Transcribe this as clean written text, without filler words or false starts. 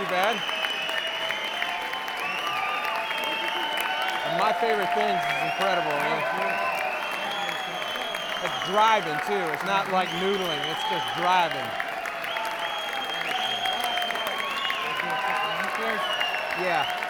too bad. And my favorite things is incredible, man. It's driving too. It's not like noodling. It's just driving. Yeah.